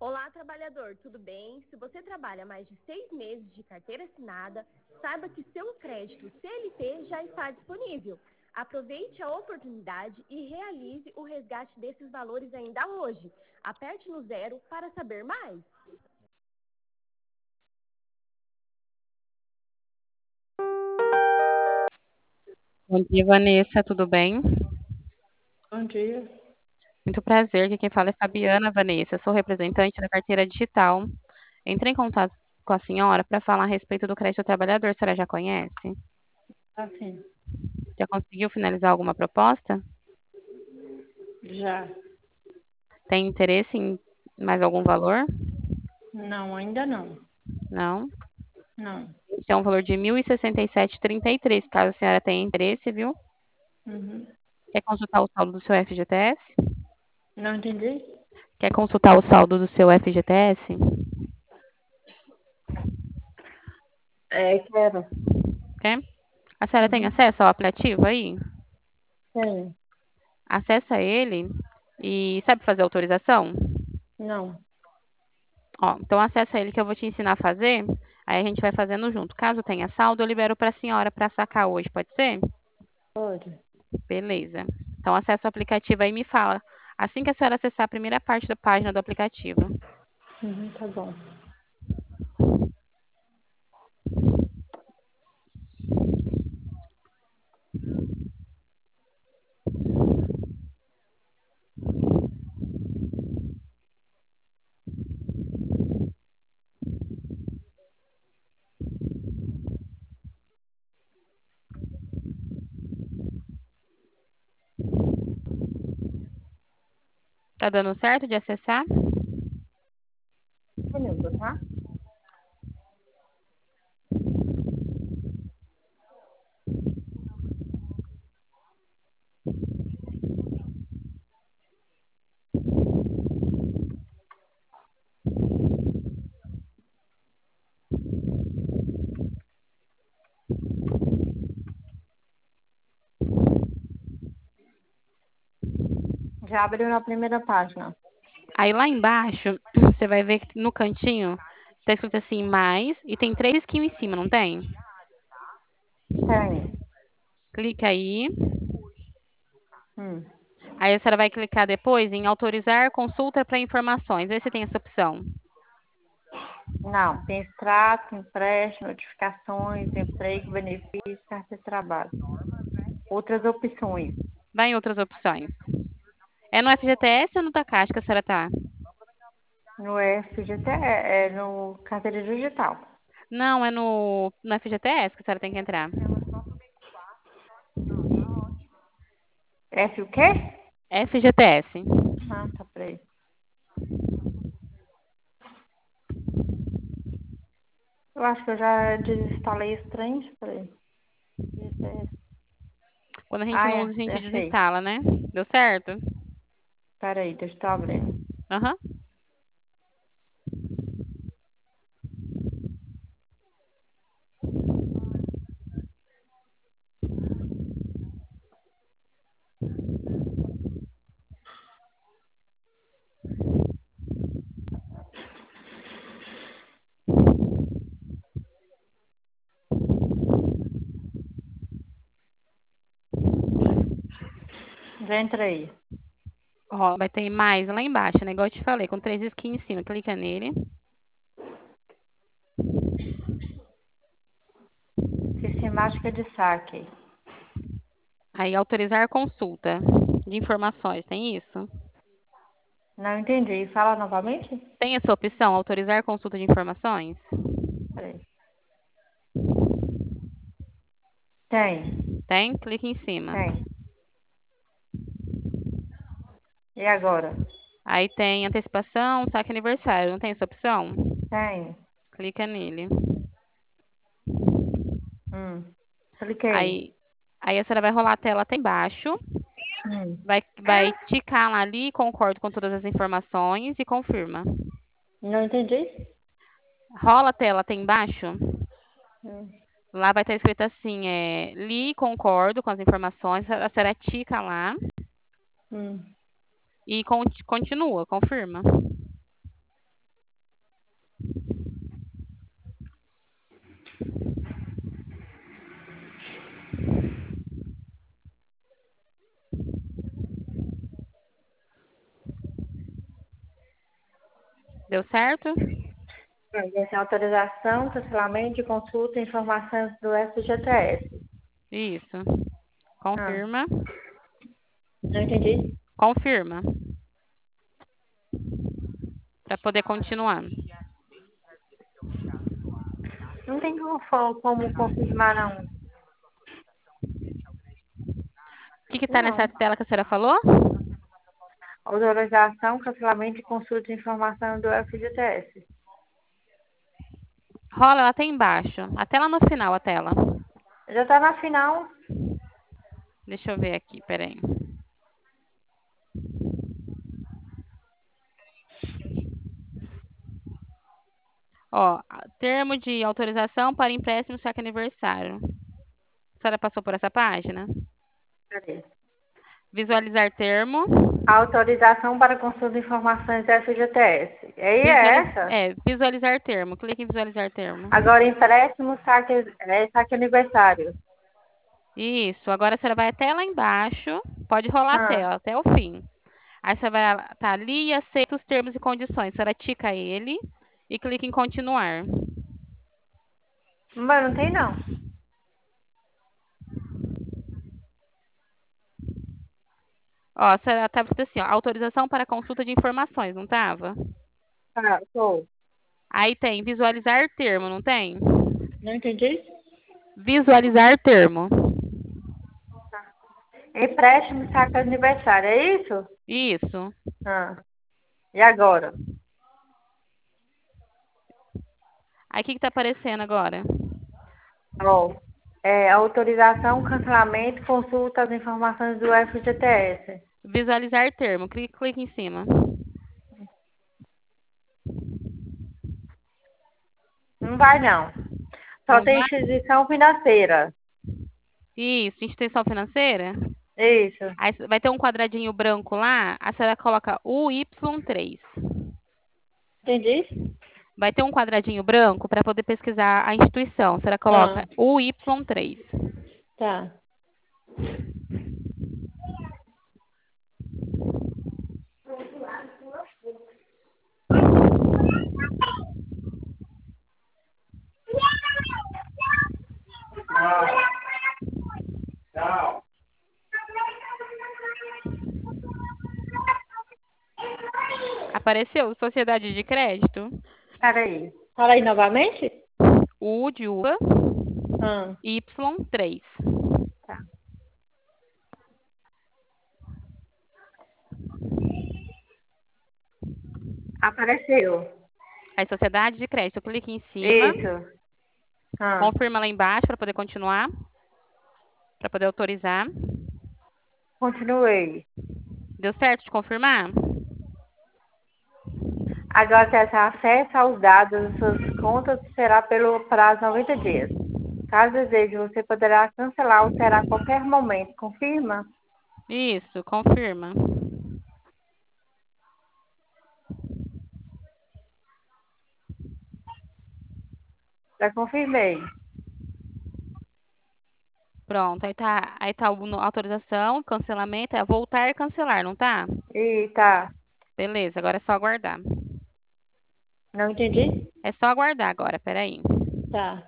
Olá, trabalhador, tudo bem? Se você trabalha mais de 6 meses de carteira assinada, saiba que seu crédito CLT já está disponível. Aproveite a oportunidade e realize o resgate desses valores ainda hoje. Aperte no 0 para saber mais. Bom dia, Vanessa, tudo bem? Bom dia. Muito prazer, aqui quem fala é Fabiana, Vanessa, sou representante da carteira digital. Entrei em contato com a senhora para falar a respeito do crédito ao trabalhador, a senhora já conhece? Assim, Já conseguiu finalizar alguma proposta? já. Tem interesse em mais algum valor? Não, ainda não. Não? Não. Este é um valor de R$ 1.067,33, caso a senhora tenha interesse, viu? Uhum. Quer consultar o saldo do seu FGTS? Não entendi? Quer consultar o saldo do seu FGTS? Quero. Quer? A senhora tem Uhum. acesso ao aplicativo aí? Tenho. Acessa ele e sabe fazer autorização? Não. Ó, então acessa ele que eu vou te ensinar a fazer. Aí a gente vai fazendo junto. Caso tenha saldo, eu libero para a senhora para sacar hoje, pode ser? Pode. Beleza. Então acessa o aplicativo aí e me fala. Assim que a senhora acessar a primeira parte da página do aplicativo. Uhum, tá bom. Tá dando certo de acessar? Um minuto, tá? Já abriu na primeira página. Aí lá embaixo, você vai ver que no cantinho tá escrito assim, mais, e tem 3 risquinhos em cima, não tem? Tem. Clica aí. Hum. Aí a senhora vai clicar depois em autorizar consulta para informações. Vê se tem essa opção. Não, tem extrato, empréstimo, notificações, emprego, benefício, carta de trabalho. Outras opções. Vai em outras opções. É no FGTS ou no da Caixa que a senhora tá? No FGT é no carteira digital. Não, é no FGTS que a senhora tem que entrar. F o quê? FGTS. Ah, tá, peraí. Eu acho que eu já desinstalei esse trem. Peraí. Quando a gente Ah, não é. usa, a gente Achei. desinstala, né? Deu certo? Peraí, deixa eu estar abrindo. Aham. Já entrei. Ó, vai ter mais lá embaixo, né? Igual eu te falei, com 3 skins em cima. Clica nele. Sistemática de saque. Aí, autorizar consulta de informações. Tem isso? Não entendi. Fala novamente? Tem essa opção, autorizar consulta de informações? Peraí. Tem, Tem? Clica em cima. tem. E agora? Aí tem antecipação, saque aniversário. Não tem essa opção? Tem. Clica nele. Cliquei. Aí a senhora vai rolar a tela até embaixo, Hum. vai ticar lá ali, concordo com todas as informações e confirma. Não entendi? Rola a tela até embaixo, Hum. lá vai estar escrito assim, li, concordo com as informações, a senhora tica lá Hum. e continua, confirma. Deu certo? Essa é autorização, cancelamento de consulta e informações do FGTS. Isso. Ah, Confirma. não entendi. Confirma. Para poder continuar. Não tem como confirmar, não. O que tá Não. nessa tela que a senhora falou? Autorização, cancelamento de consulta e informação do FGTS. Rola, ela tem embaixo. Até lá no final, a tela. Já tá na final. Deixa eu ver aqui, peraí. Ó, termo de autorização para empréstimo saque aniversário. A senhora passou por essa página? Cadê? Visualizar termo. Autorização para consulta de informações do FGTS. Aí é essa? Visualizar termo. Clique em visualizar termo. Agora, empréstimo, saque aniversário. Isso. Agora a senhora vai até lá embaixo. Pode rolar a tela, até o fim. Aí você vai tá ali e aceita os termos e condições. A senhora tica ele e clica em continuar. Mas não tem, não. Ó, a senhora tava escrito assim, ó, autorização para consulta de informações, não tava? Tá, tô. Aí tem visualizar termo, não tem? Não entendi? Visualizar termo. Empréstimo, saque aniversário, é isso? Isso. E agora? Aí o que tá aparecendo agora? Ó, autorização, cancelamento, consulta as informações do FGTS. Visualizar termo. Clica em cima. Não vai, não. Só Não tem vai? instituição financeira. Isso, instituição financeira. Isso. Aí vai ter um quadradinho branco lá, a senhora coloca UY3. Entendi? Vai ter um quadradinho branco para poder pesquisar a instituição. A senhora coloca UY3. Tá. Apareceu sociedade de crédito. Peraí. Fala aí novamente? U de uva, Ah, Y3. tá. Apareceu. Aí sociedade de crédito. Clique em cima. Isso. Confirma lá embaixo para poder continuar. Para poder autorizar. Continuei. Deu certo de confirmar? Agora, ter acesso aos dados das suas contas será pelo prazo de 90 dias. Caso deseje, você poderá cancelar ou alterar a qualquer momento. Confirma? Isso, confirma. Já confirmei. Pronto, aí tá autorização, cancelamento, é voltar e cancelar, não tá? E tá. Beleza, agora é só aguardar. Não entendi? É só aguardar agora, peraí. Tá.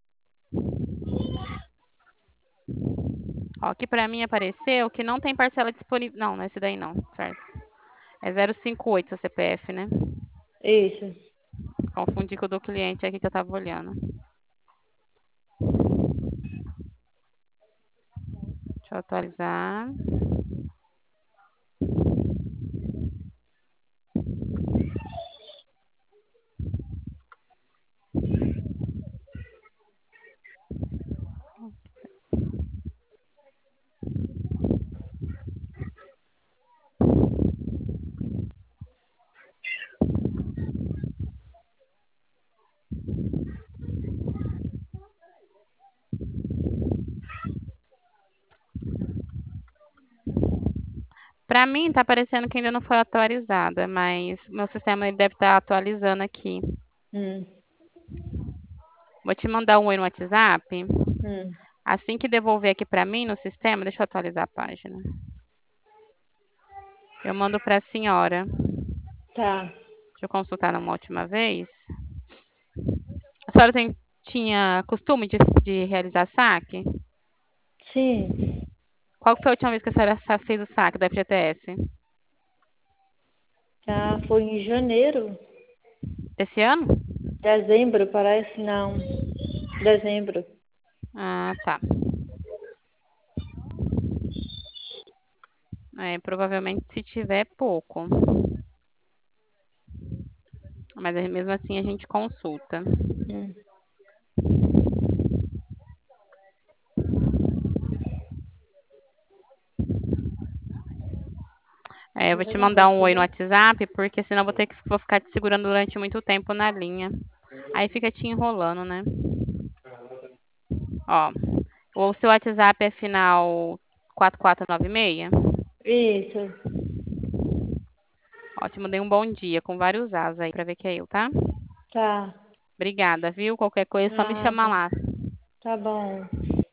Ó, aqui pra mim apareceu que não tem parcela disponível. Não, não é esse daí não, certo? É 058 seu CPF, né? Isso. Confundi com o do cliente aqui que eu tava olhando. Deixa eu atualizar. Pra mim, tá aparecendo que ainda não foi atualizada, mas meu sistema ele deve estar atualizando aqui. Hum. Vou te mandar um oi no WhatsApp. Hum. Assim que devolver aqui pra mim no sistema, deixa eu atualizar a página. Eu mando pra senhora. Tá. Deixa eu consultar numa última vez. A senhora tinha costume de realizar saque? Sim, Qual foi a última vez que a senhora fez o saque do FGTS? já foi em janeiro, Desse ano? dezembro, parece, não. Dezembro. Ah, tá. Provavelmente se tiver pouco. Mas mesmo assim a gente consulta. Hum. Eu vou te mandar um oi no WhatsApp, porque senão vou ficar te segurando durante muito tempo na linha. Aí fica te enrolando, né? Ó, o seu WhatsApp é final 4496? Isso, Ó, te mandei um bom dia com vários As aí pra ver que é eu, tá? tá. Obrigada, viu? Qualquer coisa é só me chamar Nada. lá. Tá bom.